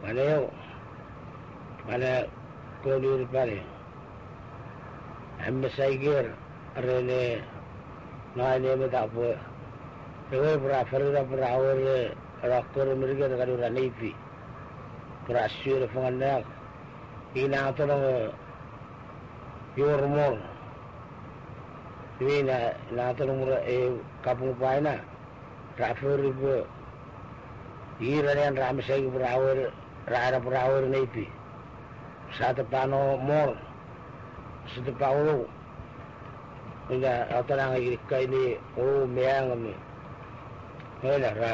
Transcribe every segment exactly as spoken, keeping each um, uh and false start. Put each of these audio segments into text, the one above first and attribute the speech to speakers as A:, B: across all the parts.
A: Mana yo? Mana kau di pare? Amma saigir arene na ne me ta po. Ewe pra ferra pra awre raktor mirge na kadura neipi. Pra syur fangana. Ina to no yor mor. Ina na to no e kapung paina. Pra ferra po. Irayan ram saigir pra awre rara pra awre neipi. Satu pano mor. Satu paulo. Ina atara ngi kai ni o meang mi. Ela ra.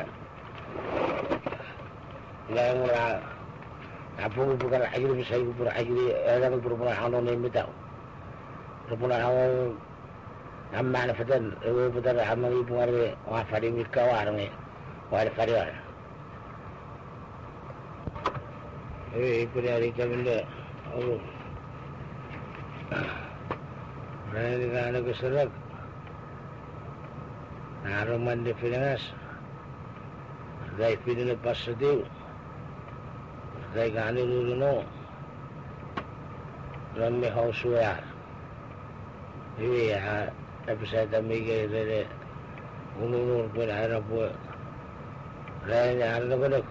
A: La ngora. Apu bukan ajri bisa ibu pura ajri ada beberapa hal yang mitau. Beberapa hal amma na fatan ewe betar amma ibu ngare wa fari mikka wa arme. Wa fari wa. Eh ibu dari kamile. Oh. Rani rani keserak. Naruman di Pilinas. Dai Pilinas pasadil. Dai gani luluno. Rami hausuya. Iwi ya. Tapi saya tak mikir dari unur pun ada pun. Rani ada pun.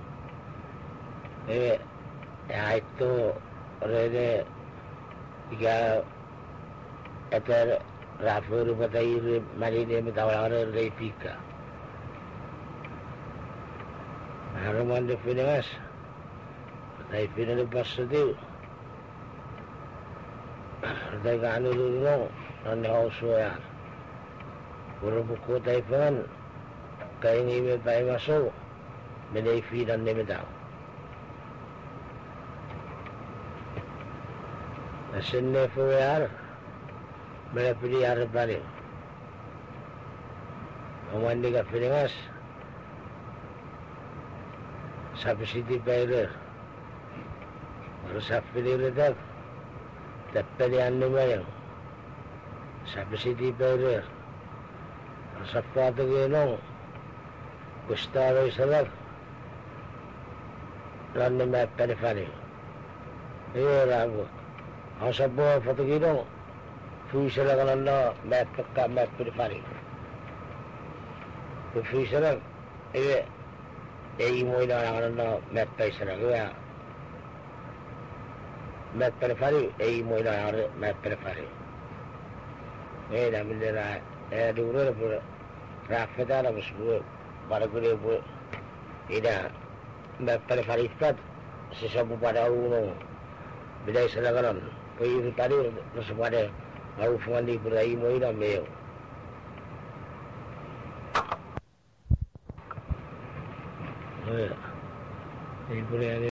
A: Iwi ya itu Rene jika ada rafur batai mari ni mendawal orang repika. Haruman de Pilinas, batai Pilinas pasal batai kanu dulu, ane hausuya. Berbuku batai pun, kau ini batai masuk, batai Pilinas ni mendawal. Asinne fuar mera pili ar pare omandi ka Pilinas subsidi pair और subsidi letak teppeli annu mayang subsidi pair sapatu geno gustavo isalak ranne me perifari e rago Ang sabo fatagino, fuisa lang ang na map ka map perifari. Kung fuisa lang, eh, eh mo ina lang na map paisa lang kaya. Map perifari, eh mo ina lang map perifari. Eh, namin nila, eh, duro na po, rafeta na mas po, para ko rin po, ina, map perifari ipat, sa sabo para uno, biday sa lagaran. Kaya tadi masuk pada hubungan di berai moi dah meo. Eh, ini berai